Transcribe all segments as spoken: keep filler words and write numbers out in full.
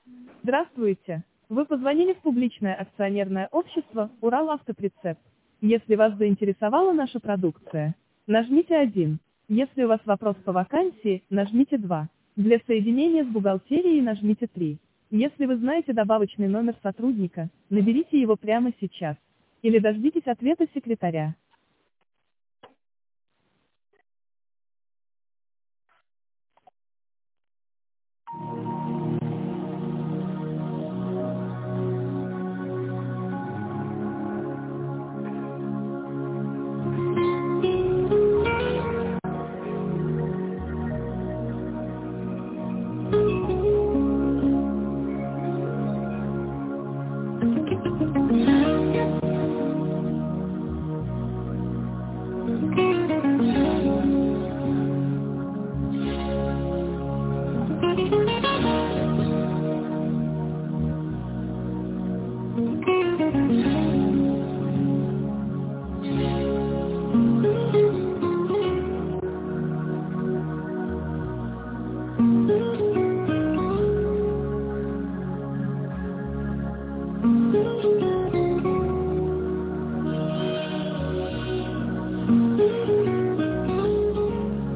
Здравствуйте. Вы позвонили в публичное акционерное общество «Уралавтоприцеп». Если вас заинтересовала наша продукция, нажмите один. Если у вас вопрос по вакансии, нажмите два. Для соединения с бухгалтерией нажмите три. Если вы знаете добавочный номер сотрудника, наберите его прямо сейчас. Или дождитесь ответа секретаря.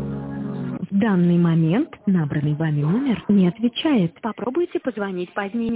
В данный момент набранный вами номер не отвечает. Попробуйте позвонить позднее.